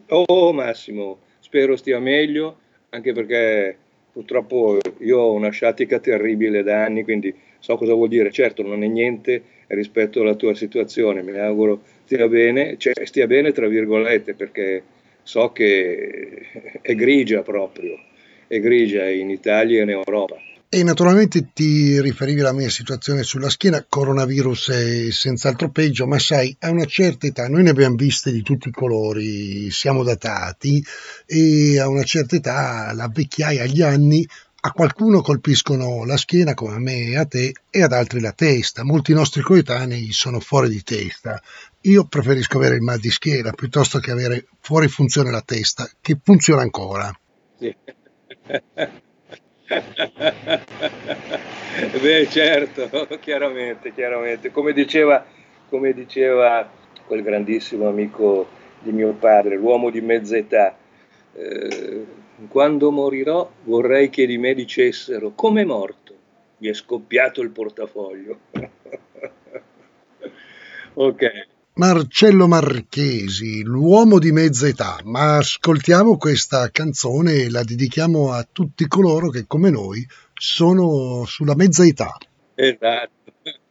Oh Massimo, spero stia meglio, anche perché purtroppo io ho una sciatica terribile da anni, quindi so cosa vuol dire. Certo, non è niente rispetto alla tua situazione, mi auguro stia bene, cioè stia bene tra virgolette, perché so che è grigia proprio, è grigia in Italia e in Europa. E naturalmente ti riferivi alla mia situazione sulla schiena, coronavirus è senz'altro peggio, ma sai, a una certa età, noi ne abbiamo viste di tutti i colori, siamo datati e a una certa età, la vecchiaia, agli anni, a qualcuno colpiscono la schiena come a me e a te e ad altri la testa. Molti nostri coetanei sono fuori di testa. Io preferisco avere il mal di schiena piuttosto che avere fuori funzione la testa, che funziona ancora. Sì. Beh, certo, chiaramente, chiaramente. Come diceva quel grandissimo amico di mio padre, l'uomo di mezza età, eh, quando morirò vorrei che di me dicessero, come è morto? Gli è scoppiato il portafoglio. Ok. Marcello Marchesi, l'uomo di mezza età, ma ascoltiamo questa canzone e la dedichiamo a tutti coloro che come noi sono sulla mezza età. Esatto.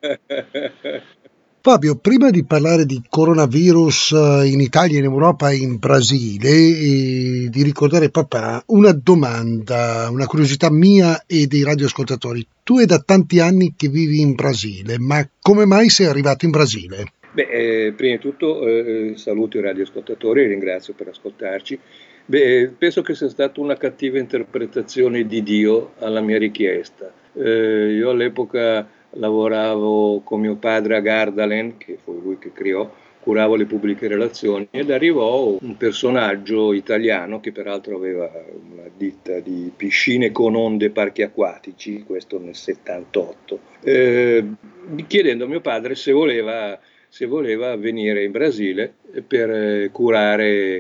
Fabio, prima di parlare di coronavirus in Italia, in Europa e in Brasile e di ricordare papà, una domanda, una curiosità mia e dei radioascoltatori. Tu è da tanti anni che vivi in Brasile, ma come mai sei arrivato in Brasile? Beh, prima di tutto saluto i radioascoltatori e ringrazio per ascoltarci. Beh, penso che sia stata una cattiva interpretazione di Dio alla mia richiesta. Io all'epoca lavoravo con mio padre a Gardalen, che fu lui che creò, curavo le pubbliche relazioni ed arrivò un personaggio italiano che peraltro aveva una ditta di piscine con onde parchi acquatici, questo nel 78, chiedendo a mio padre se voleva venire in Brasile per curare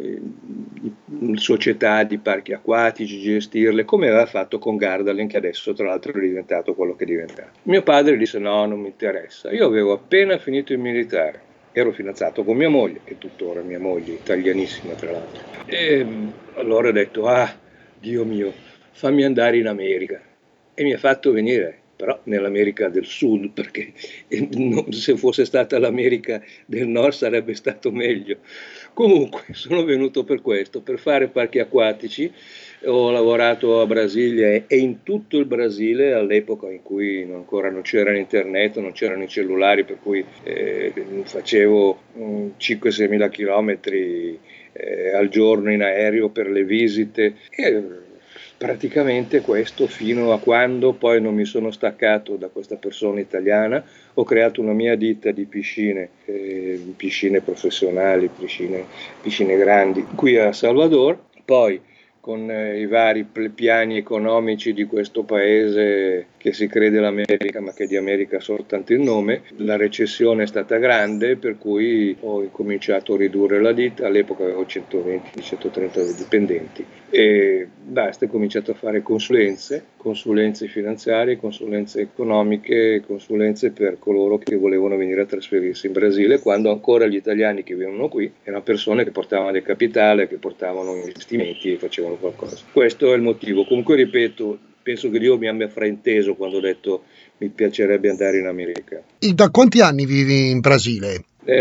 società di parchi acquatici, gestirle, come aveva fatto con Gardalen, che adesso tra l'altro è diventato quello che è diventato. Mio padre disse no, non mi interessa. Io avevo appena finito il militare, ero fidanzato con mia moglie, che tuttora è mia moglie, italianissima tra l'altro. E allora ho detto, ah, Dio mio, fammi andare in America. E mi ha fatto venire, però nell'America del Sud, perché se fosse stata l'America del Nord sarebbe stato meglio. Comunque, sono venuto per questo, per fare parchi acquatici. Ho lavorato a Brasilia e in tutto il Brasile all'epoca in cui ancora non c'era internet, non c'erano i cellulari, per cui facevo 5-6 mila chilometri al giorno in aereo per le visite. E praticamente questo fino a quando poi non mi sono staccato da questa persona italiana, ho creato una mia ditta di piscine, piscine professionali, piscine grandi qui a Salvador, poi con i vari piani economici di questo paese che si crede l'America, ma che di America ha soltanto il nome, la recessione è stata grande, per cui ho incominciato a ridurre la ditta, all'epoca avevo 120-130 dipendenti e basta, ho cominciato a fare consulenze finanziarie, consulenze economiche, consulenze per coloro che volevano venire a trasferirsi in Brasile, quando ancora gli italiani che vivono qui erano persone che portavano del capitale, che portavano investimenti e facevano qualcosa. Questo è il motivo. Comunque ripeto, penso che Dio mi abbia frainteso quando ho detto mi piacerebbe andare in America. E da quanti anni vivi in Brasile?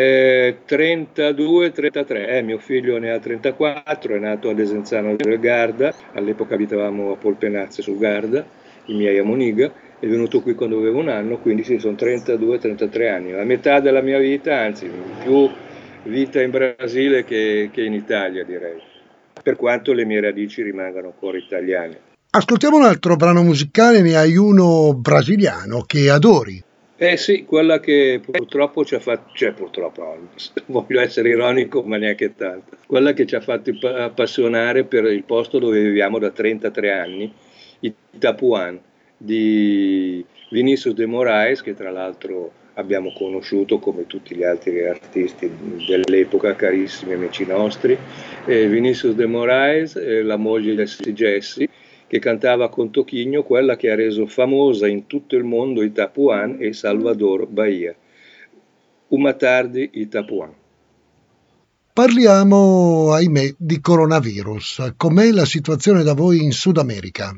32-33, mio figlio ne ha 34, è nato a Desenzano del Garda, all'epoca abitavamo a Polpenazze sul Garda, i miei a Moniga, è venuto qui quando avevo un anno, quindi sì, sono 32-33 anni, la metà della mia vita, anzi più vita in Brasile che in Italia direi, per quanto le mie radici rimangano ancora italiane. Ascoltiamo un altro brano musicale, ne hai uno brasiliano che adori. Eh sì, quella che purtroppo ci ha fatto, cioè purtroppo, no, voglio essere ironico, ma neanche tanto, quella che ci ha fatto appassionare per il posto dove viviamo da 33 anni, Itapuan, di Vinicius de Moraes, che tra l'altro abbiamo conosciuto come tutti gli altri artisti dell'epoca, carissimi amici nostri, Vinicius de Moraes, la moglie di Jesse, che cantava con Toquinho quella che ha reso famosa in tutto il mondo Itapuan e Salvador Bahia. Uma tarde Itapuan. Parliamo, ahimè, di coronavirus. Com'è la situazione da voi in Sud America?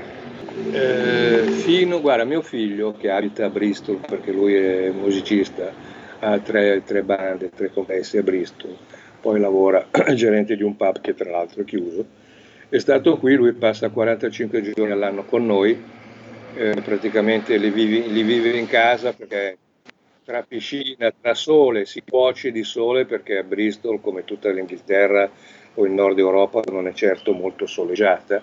Guarda, mio figlio che abita a Bristol, perché lui è musicista, ha tre bande, tre complessi a Bristol, poi lavora gerente di un pub che tra l'altro è chiuso. È stato qui, lui passa 45 giorni all'anno con noi, praticamente li vive in casa perché tra piscina, tra sole, si cuoce di sole perché a Bristol, come tutta l'Inghilterra o il nord Europa, non è certo molto soleggiata.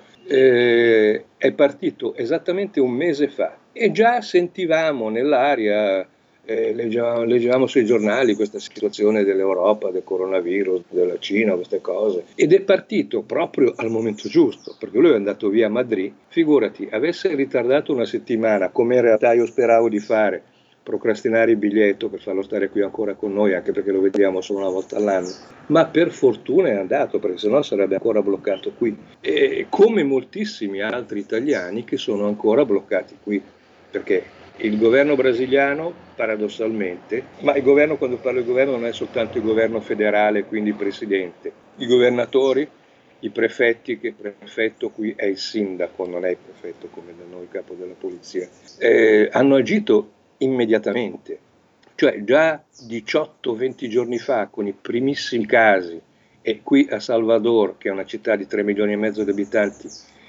È partito esattamente un mese fa e già sentivamo nell'aria, leggevamo sui giornali questa situazione dell'Europa, del coronavirus, della Cina, queste cose. Ed è partito proprio al momento giusto, perché lui è andato via a Madrid. Figurati, avesse ritardato una settimana, come in realtà io speravo di fare, procrastinare il biglietto per farlo stare qui ancora con noi, anche perché lo vediamo solo una volta all'anno, ma per fortuna è andato, perché sennò sarebbe ancora bloccato qui, e come moltissimi altri italiani che sono ancora bloccati qui, perché il governo brasiliano, paradossalmente, ma il governo, quando parlo di governo, non è soltanto il governo federale, quindi il presidente, i governatori, i prefetti, che il prefetto qui è il sindaco, non è il prefetto come da noi, il capo della polizia, hanno agito immediatamente, cioè già 18-20 giorni fa con i primissimi casi, e qui a Salvador, che è una città di 3 milioni e mezzo di abitanti,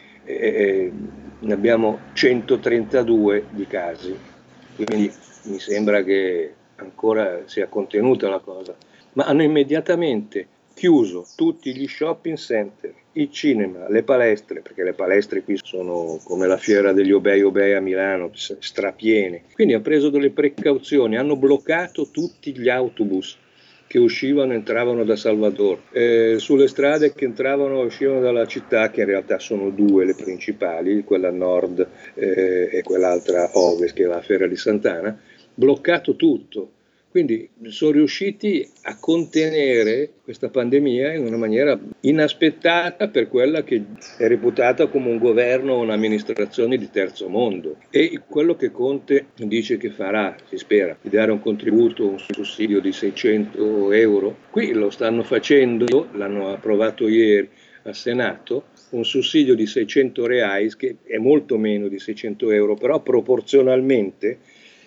ne abbiamo 132 di casi, quindi mi sembra che ancora sia contenuta la cosa, ma hanno immediatamente chiuso tutti gli shopping center, i cinema, le palestre, perché le palestre qui sono come la fiera degli obei a Milano, strapiene. Quindi hanno preso delle precauzioni, hanno bloccato tutti gli autobus che uscivano e entravano da Salvador, sulle strade che entravano e uscivano dalla città, che in realtà sono due le principali, quella nord e quell'altra ovest, che è la Fiera di Sant'Ana, bloccato tutto. Quindi sono riusciti a contenere questa pandemia in una maniera inaspettata per quella che è reputata come un governo o un'amministrazione di terzo mondo. E quello che Conte dice che farà, si spera, di dare un contributo, un sussidio di 600 euro, qui lo stanno facendo, l'hanno approvato ieri al Senato, un sussidio di 600 reais, che è molto meno di 600 euro, però proporzionalmente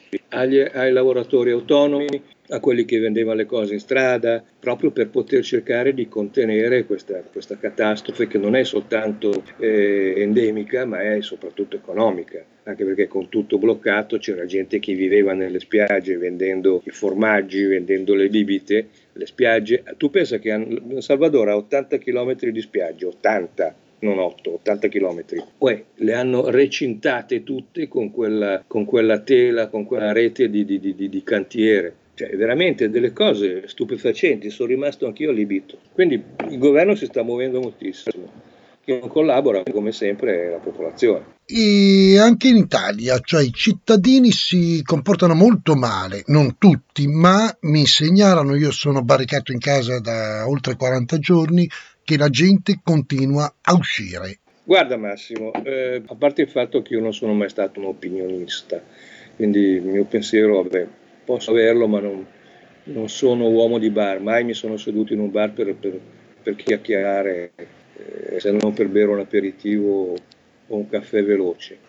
ai lavoratori autonomi, a quelli che vendevano le cose in strada, proprio per poter cercare di contenere questa catastrofe che non è soltanto endemica, ma è soprattutto economica, anche perché con tutto bloccato c'era gente che viveva nelle spiagge vendendo i formaggi, vendendo le bibite, le spiagge. Tu pensa che Salvador ha 80 km di spiagge, 80, non 8, 80 chilometri. Poi le hanno recintate tutte con quella tela, con quella rete di cantiere. Cioè, veramente delle cose stupefacenti, sono rimasto anch'io allibito. Quindi il governo si sta muovendo moltissimo. Chi non collabora, come sempre, è la popolazione. E anche in Italia, cioè i cittadini si comportano molto male, non tutti, ma mi segnalano, io sono barricato in casa da oltre 40 giorni, che la gente continua a uscire. Guarda Massimo, a parte il fatto che io non sono mai stato un opinionista, quindi il mio pensiero, vabbè, posso averlo, ma non sono uomo di bar, mai mi sono seduto in un bar per chiacchierare, se non per bere un aperitivo o un caffè veloce.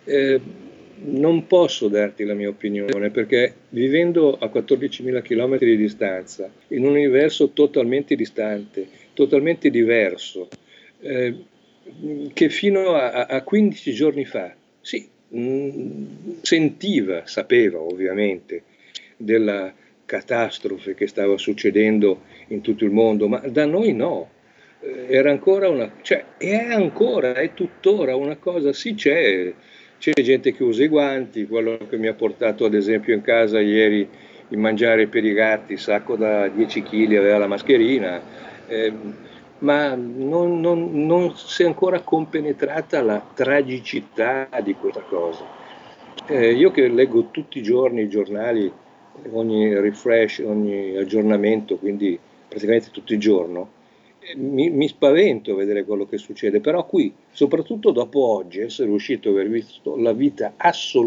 Non posso darti la mia opinione perché vivendo a 14.000 km di distanza, in un universo totalmente distante, totalmente diverso, eh, che fino a 15 giorni fa, sì, sapeva ovviamente della catastrofe che stava succedendo in tutto il mondo, ma da noi no. Era ancora cioè, è tuttora una cosa, sì c'è gente che usa i guanti, quello che mi ha portato ad esempio in casa ieri il mangiare per i gatti, sacco da 10 kg, aveva la mascherina, ma non si è ancora compenetrata la tragicità di questa cosa. Io che leggo tutti i giorni i giornali, ogni refresh, ogni aggiornamento, quindi praticamente tutto il giorno, mi spavento a vedere quello che succede, però qui, soprattutto dopo oggi, essere riuscito a aver visto la vita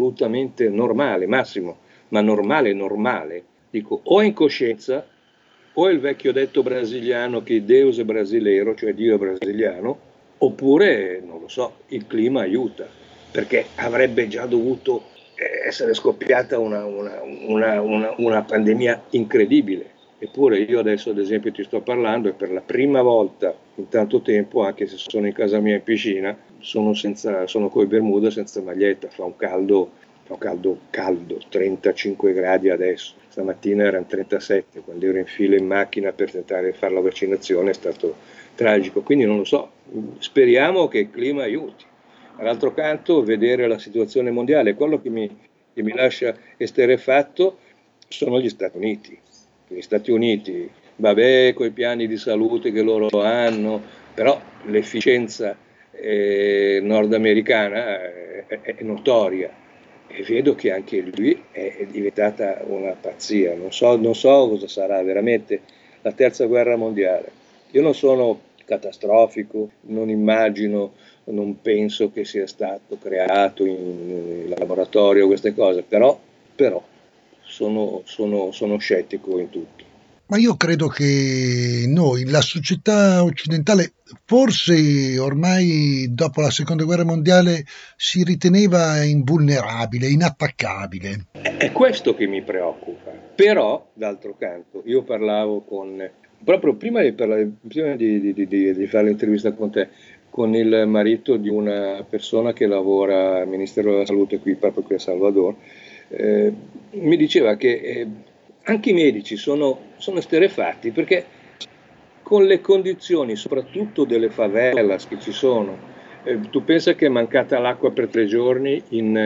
assolutamente normale, Massimo, ma normale, normale, dico, o è in coscienza o il vecchio detto brasiliano che Deus è brasileiro, cioè Dio è brasiliano, oppure, non lo so, il clima aiuta, perché avrebbe già dovuto essere scoppiata una pandemia incredibile. Eppure io adesso ad esempio ti sto parlando e per la prima volta in tanto tempo, anche se sono in casa mia in piscina, sono coi Bermuda senza maglietta, fa un caldo caldo, 35 gradi adesso. Stamattina erano 37, quando ero in fila in macchina per tentare di fare la vaccinazione è stato tragico. Quindi non lo so, speriamo che il clima aiuti. Dall'altro canto, vedere la situazione mondiale, quello che mi lascia esterrefatto sono gli Stati Uniti. Gli Stati Uniti, vabbè, con i piani di salute che loro hanno, però l'efficienza nordamericana è notoria e vedo che anche lui è diventata una pazzia. Non so cosa sarà veramente la terza guerra mondiale. Io non sono catastrofico, non immagino, non penso che sia stato creato in laboratorio queste cose, però sono scettico in tutto. Ma io credo che noi, la società occidentale, forse ormai dopo la seconda guerra mondiale si riteneva invulnerabile, inattaccabile. È questo che mi preoccupa. Però, d'altro canto, io parlavo proprio prima di fare l'intervista con te, con il marito di una persona che lavora al Ministero della Salute proprio qui a Salvador, mi diceva che anche i medici sono esterrefatti perché con le condizioni, soprattutto delle favelas che ci sono, tu pensa che è mancata l'acqua per 3 giorni in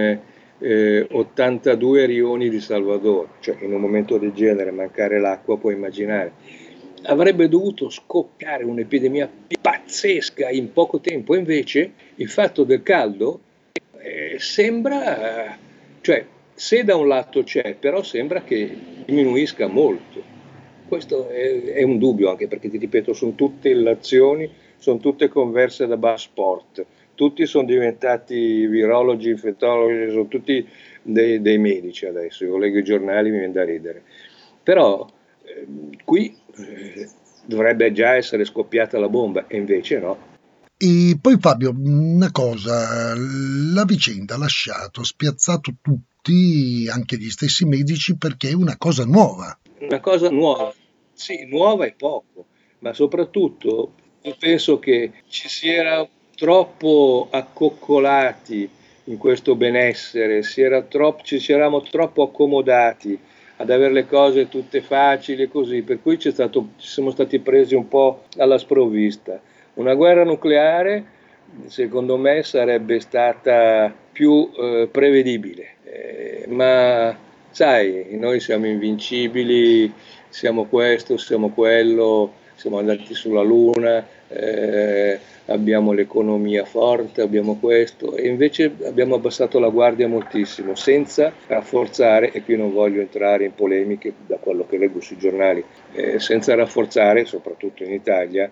82 rioni di Salvador, cioè in un momento del genere mancare l'acqua, puoi immaginare. Avrebbe dovuto scoppiare un'epidemia pazzesca in poco tempo, invece il fatto del caldo sembra, cioè se da un lato c'è, però sembra che diminuisca molto. Questo è un dubbio anche perché ti ripeto, sono tutte illazioni, sono tutte converse da bar sport, tutti sono diventati virologi, infetologi, sono tutti dei medici adesso, io leggo i giornali mi viene da ridere. Però qui dovrebbe già essere scoppiata la bomba e invece no. E poi Fabio, una cosa, la vicenda ha lasciato spiazzato tutti, anche gli stessi medici, perché è una cosa nuova. Una cosa nuova, sì, nuova e poco, ma soprattutto io penso che troppo accoccolati in questo benessere, ci eravamo troppo accomodati ad avere le cose tutte facili e così, per cui ci siamo stati presi un po' alla sprovvista. Una guerra nucleare, secondo me, sarebbe stata più prevedibile, ma sai, noi siamo invincibili, siamo questo, siamo quello, siamo andati sulla Luna, abbiamo l'economia forte, abbiamo questo e invece abbiamo abbassato la guardia moltissimo senza rafforzare, e qui non voglio entrare in polemiche da quello che leggo sui giornali, senza rafforzare, soprattutto in Italia,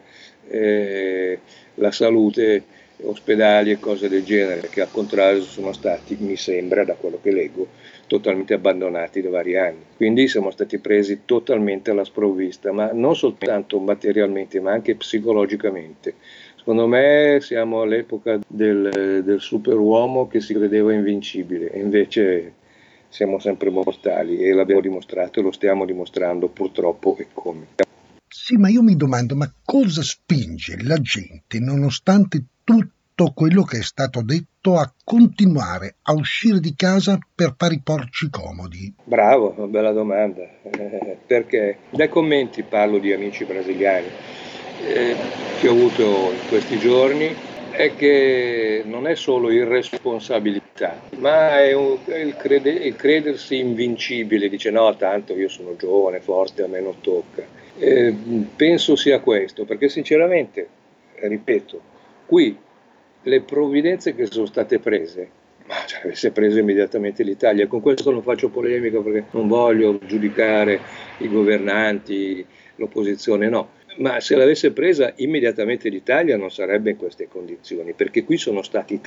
la salute, ospedali e cose del genere, che al contrario sono stati, mi sembra, da quello che leggo, totalmente abbandonati da vari anni. Quindi siamo stati presi totalmente alla sprovvista, ma non soltanto materialmente, ma anche psicologicamente. Secondo me siamo all'epoca del superuomo che si credeva invincibile e invece siamo sempre mortali e l'abbiamo dimostrato e lo stiamo dimostrando purtroppo e come. Sì, ma io mi domando, ma cosa spinge la gente, nonostante tutto quello che è stato detto, a continuare a uscire di casa per fare i porci comodi? Bravo, una bella domanda, perché dai commenti parlo di amici brasiliani eh, che ho avuto in questi giorni, è che non è solo irresponsabilità, ma è il credersi invincibile, dice no, tanto io sono giovane, forte, a me non tocca. Penso sia questo, perché sinceramente, ripeto, qui le provvidenze che sono state prese, ma cioè, avesse preso immediatamente l'Italia, con questo non faccio polemica perché non voglio giudicare i governanti, l'opposizione, no, ma se l'avesse presa immediatamente l'Italia non sarebbe in queste condizioni, perché qui sono stati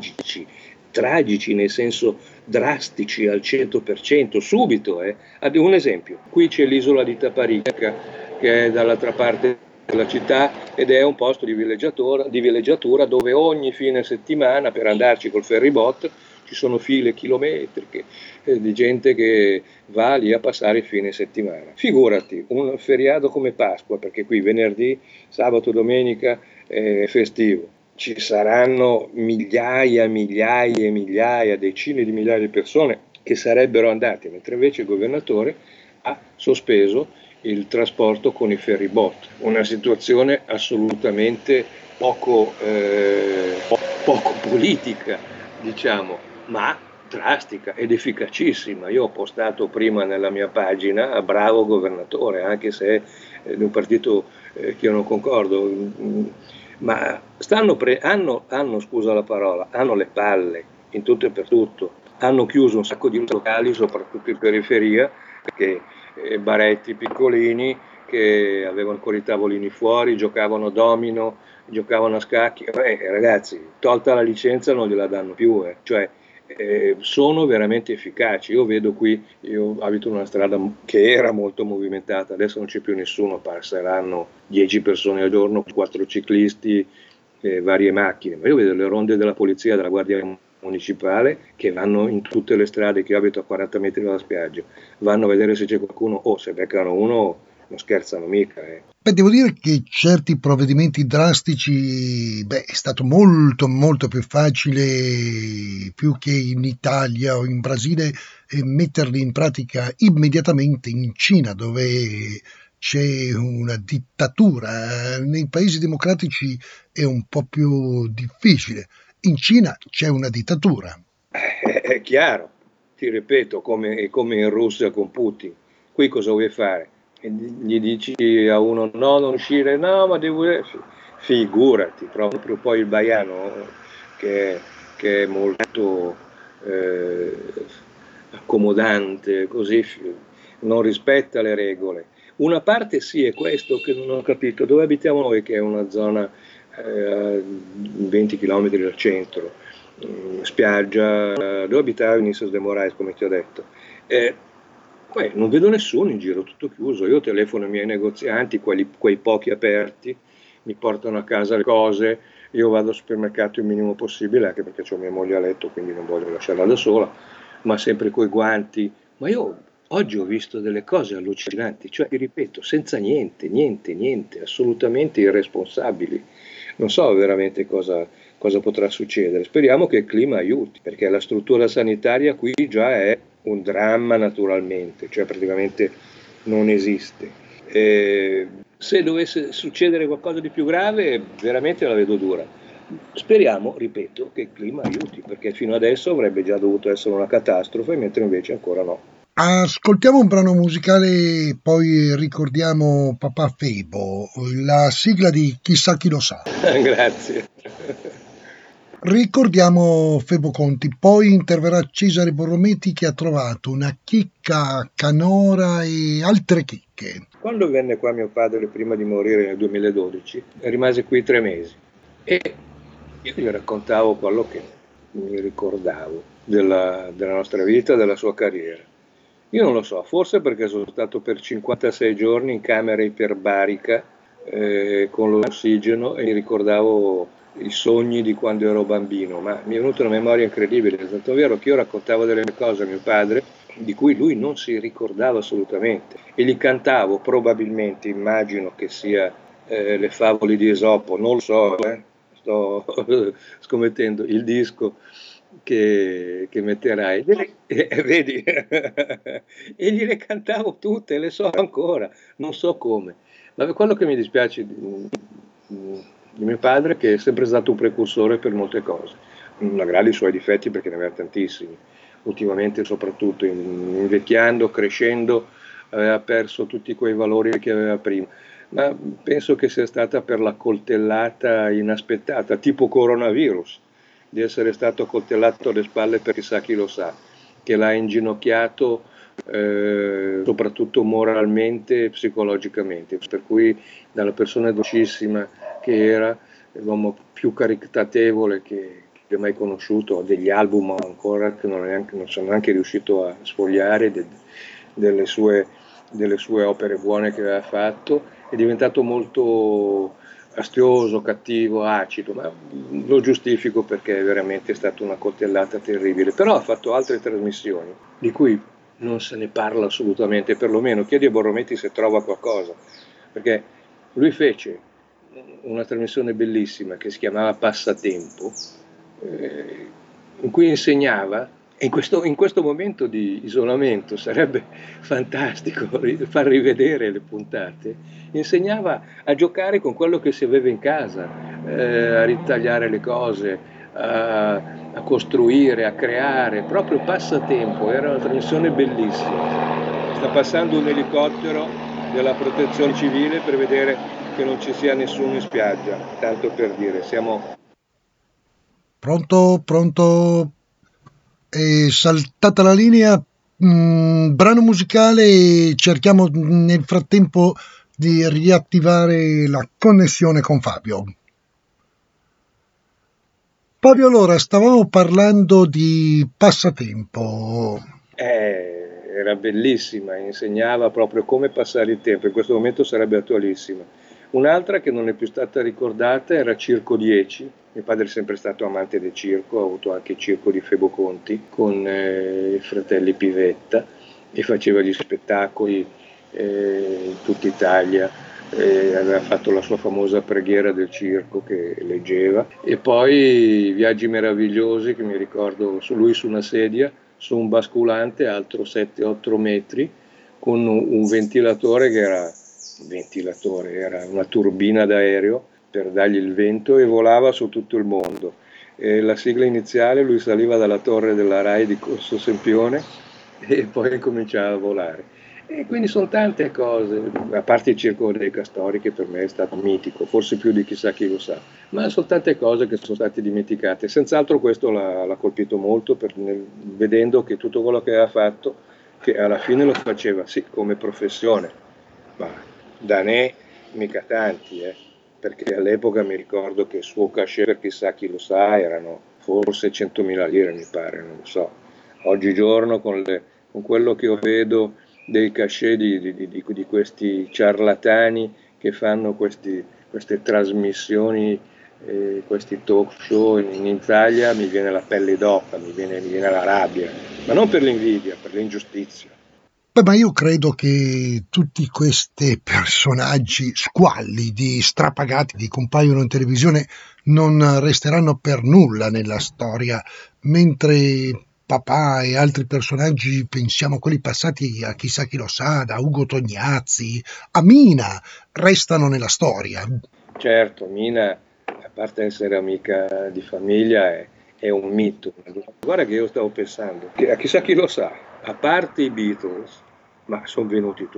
tragici nel senso drastici al 100%, subito. Un esempio, qui c'è l'isola di Taparica, che è dall'altra parte della città, ed è un posto di villeggiatura dove ogni fine settimana, per andarci col ferrybot, ci sono file chilometriche di gente che va lì a passare il fine settimana. Figurati, un feriato come Pasqua, perché qui venerdì, sabato, domenica è festivo. Ci saranno migliaia, migliaia e migliaia, decine di migliaia di persone che sarebbero andate, mentre invece il governatore ha sospeso il trasporto con i ferrybot. Una situazione assolutamente poco politica, diciamo, ma drastica ed efficacissima. Io ho postato prima nella mia pagina bravo governatore, anche se di un partito che io non concordo, ma scusa la parola, hanno le palle in tutto e per tutto. Hanno chiuso un sacco di locali, soprattutto in periferia, perché baretti piccolini che avevano ancora i tavolini fuori, giocavano domino, giocavano a scacchi. Ragazzi, tolta la licenza non gliela danno più, cioè sono veramente efficaci. Io vedo qui, io abito in una strada che era molto movimentata, adesso non c'è più nessuno, passeranno 10 persone al giorno, 4 ciclisti, varie macchine, ma io vedo le ronde della polizia, della guardia municipale, che vanno in tutte le strade, che io abito a 40 metri dalla spiaggia, vanno a vedere se c'è qualcuno, o se beccano uno non scherzano mica. Beh, devo dire che certi provvedimenti drastici, è stato molto molto più facile, più che in Italia o in Brasile, metterli in pratica immediatamente in Cina, dove c'è una dittatura. Nei paesi democratici è un po' più difficile. In Cina c'è una dittatura. È chiaro, ti ripeto, come in Russia con Putin. Qui cosa vuoi fare? E gli dici a uno no, non uscire, no, ma devo... Figurati, proprio poi il baiano che, che è molto eh, accomodante, così non rispetta le regole. Una parte sì, è questo che non ho capito. Dove abitiamo noi, che è una zona 20 km dal centro, spiaggia, dove abitavo in Islas de Moraes, come ti ho detto. Non vedo nessuno in giro, tutto chiuso. Io telefono ai miei negozianti, quei pochi aperti, mi portano a casa le cose, io vado al supermercato il minimo possibile, anche perché ho mia moglie a letto, quindi non voglio lasciarla da sola, ma sempre coi guanti. Ma io oggi ho visto delle cose allucinanti, cioè, ti ripeto, senza niente, assolutamente irresponsabili. Non so veramente cosa potrà succedere. Speriamo che il clima aiuti, perché la struttura sanitaria qui già è un dramma naturalmente, cioè praticamente non esiste. Se dovesse succedere qualcosa di più grave, veramente la vedo dura. Speriamo, ripeto, che il clima aiuti, perché fino adesso avrebbe già dovuto essere una catastrofe, mentre invece ancora no. Ascoltiamo un brano musicale, poi ricordiamo Papà Febo, la sigla di Chissà chi lo sa. Grazie. Ricordiamo Febo Conti, poi interverrà Cesare Borrometti che ha trovato una chicca canora e altre chicche. Quando venne qua mio padre prima di morire nel 2012, rimase qui 3 mesi e io gli raccontavo quello che mi ricordavo della nostra vita, della sua carriera. Io non lo so, forse perché sono stato per 56 giorni in camera iperbarica con l'ossigeno e mi ricordavo i sogni di quando ero bambino, ma mi è venuta una memoria incredibile, è tanto vero che io raccontavo delle cose a mio padre di cui lui non si ricordava assolutamente e li cantavo probabilmente, immagino che sia le favole di Esopo, non lo so, sto scommettendo, il disco che metterai. Vedi? E gliele cantavo tutte, le so ancora, non so come. Ma quello che mi dispiace di mio padre è che è sempre stato un precursore per molte cose, malgrado i suoi difetti perché ne aveva tantissimi. Ultimamente soprattutto invecchiando, crescendo, aveva perso tutti quei valori che aveva prima. Ma penso che sia stata per la coltellata inaspettata, tipo coronavirus, di essere stato coltellato alle spalle per chissà chi lo sa, che l'ha inginocchiato soprattutto moralmente e psicologicamente, per cui dalla persona docissima che era, l'uomo più caritatevole che ho mai conosciuto, ho degli album ancora che non sono neanche riuscito a sfogliare delle sue delle sue opere buone che aveva fatto, è diventato molto astioso, cattivo, acido, ma lo giustifico perché è veramente stata una coltellata terribile. Però ha fatto altre trasmissioni di cui non se ne parla assolutamente, perlomeno chiedi a Borrometti se trova qualcosa, perché lui fece una trasmissione bellissima che si chiamava Passatempo, in cui insegnava, e in questo momento di isolamento sarebbe fantastico far rivedere le puntate, insegnava a giocare con quello che si aveva in casa, a ritagliare le cose, a costruire, a creare, proprio Passatempo, era una trasmissione bellissima. Sta passando un elicottero della protezione civile per vedere che non ci sia nessuno in spiaggia, tanto per dire, siamo... Pronto, pronto, è saltata la linea, brano musicale e cerchiamo nel frattempo di riattivare la connessione con Fabio. Fabio, allora, stavamo parlando di Passatempo. Era bellissima, insegnava proprio come passare il tempo, in questo momento sarebbe attualissima. Un'altra che non è più stata ricordata era Circo 10, mio padre è sempre stato amante del circo, ha avuto anche il circo di Febo Conti con i fratelli Pivetta e faceva gli spettacoli in tutta Italia. Aveva fatto la sua famosa preghiera del circo che leggeva e poi Viaggi meravigliosi che mi ricordo lui su una sedia su un basculante alto 7-8 metri con un ventilatore che era una turbina d'aereo per dargli il vento e volava su tutto il mondo. E la sigla iniziale lui saliva dalla torre della Rai di Corso Sempione e poi cominciava a volare. E quindi sono tante cose, a parte il circo dei Castori che per me è stato mitico, forse più di chissà chi lo sa, ma sono tante cose che sono state dimenticate. Senz'altro questo l'ha colpito molto vedendo che tutto quello che aveva fatto, che alla fine lo faceva sì come professione, ma da ne mica tanti, perché all'epoca mi ricordo che il suo cachet, per chissà chi lo sa, erano forse 100.000 lire, mi pare, non lo so. Oggigiorno con quello che io vedo dei cachet di questi ciarlatani che fanno queste trasmissioni, questi talk show in Italia, mi viene la pelle d'oca, mi viene la rabbia, ma non per l'invidia, per l'ingiustizia. Beh, ma io credo che tutti questi personaggi squallidi, strapagati che compaiono in televisione non resteranno per nulla nella storia, mentre papà e altri personaggi, pensiamo a quelli passati a chissà chi lo sa, da Ugo Tognazzi a Mina, restano nella storia. Certo, Mina, a parte essere amica di famiglia, è un mito. Guarda che io stavo pensando, che a chissà chi lo sa, a parte i Beatles, ma sono venuti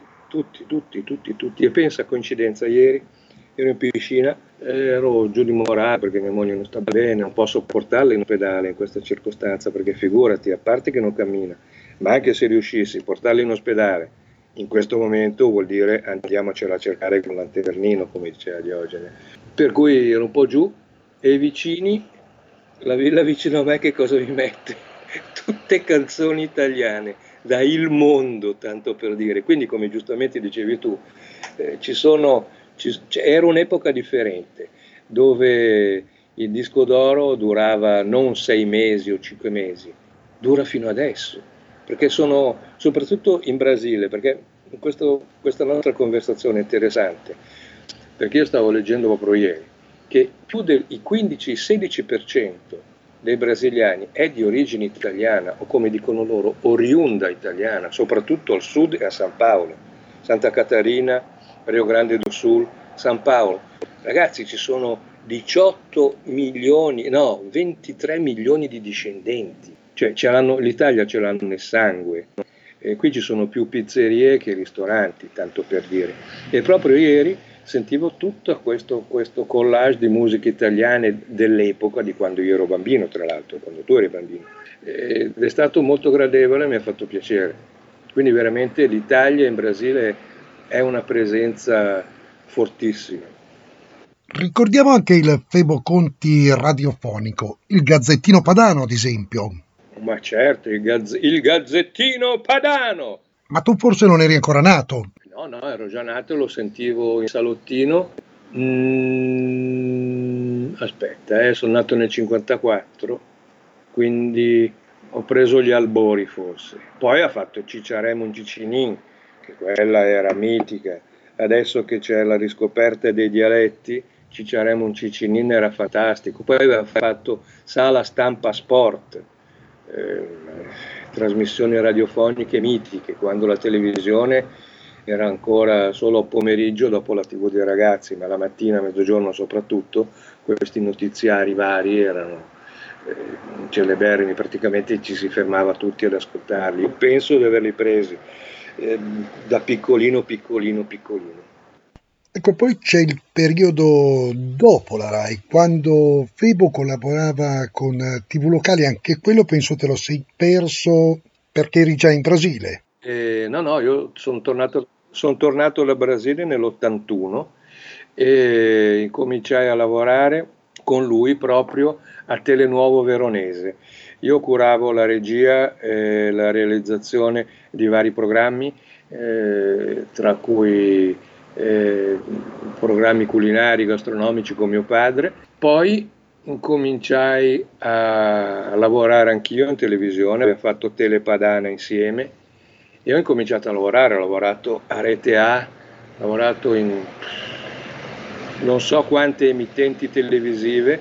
tutti. E pensa, coincidenza, ieri ero in piscina, ero giù di morale perché mia moglie non sta bene, non posso portarla in ospedale in questa circostanza, perché figurati, a parte che non cammina, ma anche se riuscissi a portarla in ospedale in questo momento vuol dire andiamocela a cercare con lanternino, come diceva Diogene. Per cui ero un po' giù e i vicini, la villa vicino a me che cosa mi mette? Tutte canzoni italiane, da Il Mondo, tanto per dire. Quindi, come giustamente dicevi tu, era un'epoca differente, dove il disco d'oro durava non 6 mesi o 5 mesi, dura fino adesso, perché soprattutto in Brasile, perché questa nostra conversazione è interessante, perché io stavo leggendo proprio ieri, che più del 15-16% dei brasiliani è di origine italiana, o come dicono loro, oriunda italiana, soprattutto al sud e a San Paolo, Santa Catarina, Rio Grande do Sul, San Paolo. Ragazzi, ci sono 18 milioni, no, 23 milioni di discendenti, cioè l'Italia ce l'hanno nel sangue. Qui ci sono più pizzerie che ristoranti, tanto per dire. E proprio ieri sentivo tutto questo collage di musiche italiane dell'epoca, di quando io ero bambino, tra l'altro, quando tu eri bambino. Ed è stato molto gradevole, mi ha fatto piacere. Quindi veramente l'Italia in Brasile è una presenza fortissima. Ricordiamo anche il Febo Conti radiofonico, il Gazzettino Padano, ad esempio. Ma certo, il Gazzettino Padano! Ma tu forse non eri ancora nato. No, no, ero già nato, lo sentivo in salottino. Aspetta, sono nato nel 54, quindi ho preso gli albori forse. Poi ha fatto Cicciaremo un Cicinin, che quella era mitica. Adesso che c'è la riscoperta dei dialetti, Cicciaremo un Cicinin era fantastico. Poi aveva fatto Sala Stampa Sport, eh, trasmissioni radiofoniche mitiche, quando la televisione era ancora solo a pomeriggio dopo la TV dei ragazzi, ma la mattina, a mezzogiorno soprattutto, questi notiziari vari erano celeberrimi, praticamente ci si fermava tutti ad ascoltarli. Io penso di averli presi da piccolino, piccolino, piccolino. Ecco, poi c'è il periodo dopo la Rai, quando Febo collaborava con TV locali, anche quello penso te lo sei perso perché eri già in Brasile. No, no, io son tornato da Brasile nell'81 e incominciai a lavorare con lui proprio a Telenuovo Veronese. Io curavo la regia e la realizzazione di vari programmi, tra cui programmi culinari, gastronomici con mio padre. Poi incominciai a lavorare anch'io in televisione, abbiamo fatto Telepadana insieme e ho incominciato a lavorare, ho lavorato a Rete A, ho lavorato in non so quante emittenti televisive,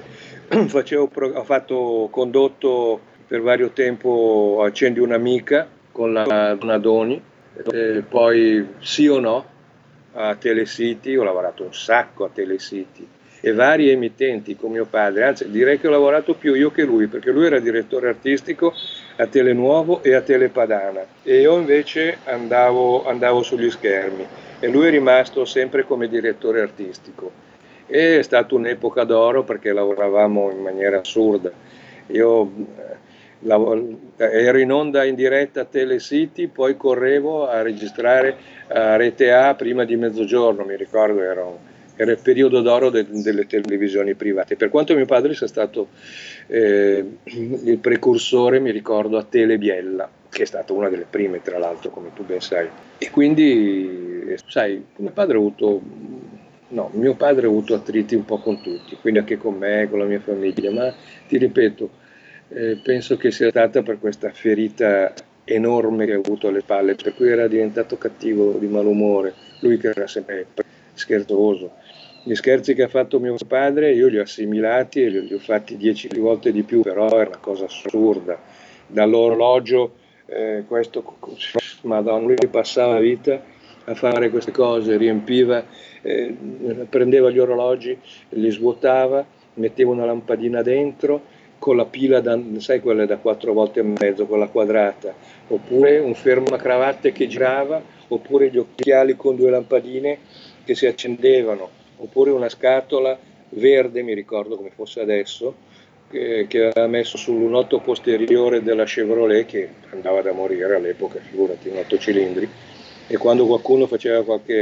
ho fatto condotto per vario tempo Accendi un'amica con la Donadoni, poi Sì o No a Telecity, ho lavorato un sacco a Telecity e vari emittenti con mio padre, anzi direi che ho lavorato più io che lui, perché lui era direttore artistico a Telenuovo e a Telepadana e io invece andavo sugli schermi e lui è rimasto sempre come direttore artistico. E è stata un'epoca d'oro perché lavoravamo in maniera assurda. Io ero in onda in diretta a Telecity, poi correvo a registrare a Rete A prima di mezzogiorno, mi ricordo, era il periodo d'oro delle televisioni private. Per quanto mio padre sia stato il precursore, mi ricordo, a Telebiella, che è stata una delle prime, tra l'altro, come tu ben sai. E quindi, sai, mio padre ha avuto attriti un po' con tutti, quindi anche con me, con la mia famiglia, ma ti ripeto, penso che sia stata per questa ferita enorme che ha avuto alle palle, per cui era diventato cattivo, di malumore, lui che era sempre scherzoso. Gli scherzi che ha fatto mio padre io li ho assimilati e li ho fatti 10 volte di più, però è una cosa assurda. Dall'orologio, Madonna, lui passava la vita a fare queste cose, riempiva, prendeva gli orologi, li svuotava, metteva una lampadina dentro con la pila, sai quelle da 4 volte e mezzo, quella quadrata, oppure un fermacravatte che girava, oppure gli occhiali con 2 lampadine che si accendevano, oppure una scatola verde, mi ricordo come fosse adesso, che aveva messo sul lunotto posteriore della Chevrolet, che andava da morire all'epoca, figurati, un 8 cilindri, e quando qualcuno faceva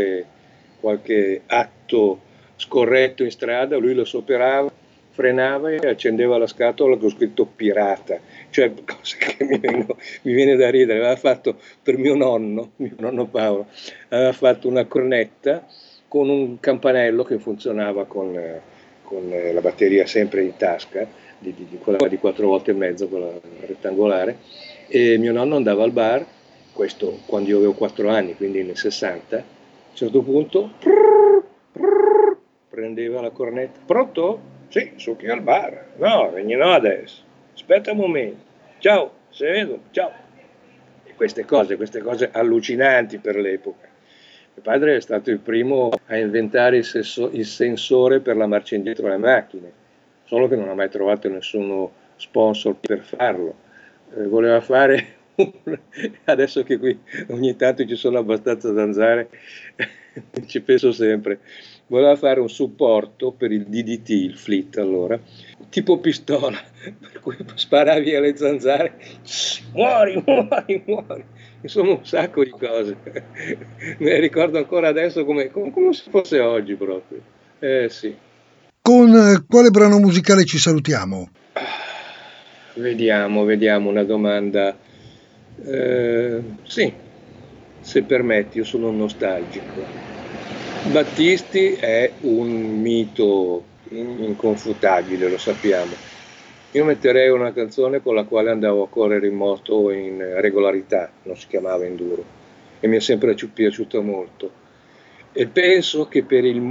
qualche atto scorretto in strada, lui lo superava, frenava e accendeva la scatola con scritto pirata, cioè cose che mi viene da ridere. Aveva fatto per mio nonno Paolo, aveva fatto una cornetta con un campanello che funzionava con la batteria sempre in tasca, quella di 4 volte e mezzo, quella rettangolare, e mio nonno andava al bar, questo quando io avevo 4 anni, quindi nel 60, a un certo punto prendeva la cornetta, pronto? Sì, sono qui al bar. No, vieni no adesso. Aspetta un momento. Ciao, se vedo, ciao. E queste cose allucinanti per l'epoca. Mio padre è stato il primo a inventare il sensore per la marcia indietro alle macchine, solo che non ha mai trovato nessuno sponsor per farlo. Voleva fare, adesso che qui ogni tanto ci sono abbastanza zanzare, ci penso sempre, voleva fare un supporto per il DDT, il flit allora, tipo pistola, per cui sparavi alle zanzare, muori, muori, muori. Insomma, un sacco di cose. Me le ricordo ancora adesso come se fosse oggi proprio. Eh sì. Con quale brano musicale ci salutiamo? Vediamo una domanda. Sì, Se permetti, io sono un nostalgico. Battisti è un mito inconfutabile, lo sappiamo. Io metterei una canzone con la quale andavo a correre in moto in regolarità, non si chiamava enduro, e mi è sempre piaciuta molto. E penso che per il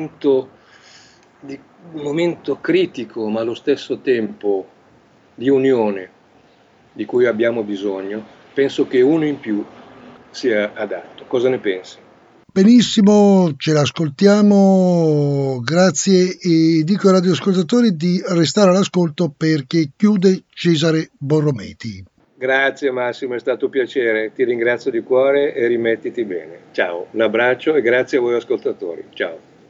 momento critico, ma allo stesso tempo di unione di cui abbiamo bisogno, penso che uno in più sia adatto. Cosa ne pensi? Benissimo, ce l'ascoltiamo, grazie e dico ai radioascoltatori di restare all'ascolto perché chiude Cesare Borrometi. Grazie Massimo, è stato un piacere, ti ringrazio di cuore e rimettiti bene. Ciao, un abbraccio e grazie a voi ascoltatori. Ciao.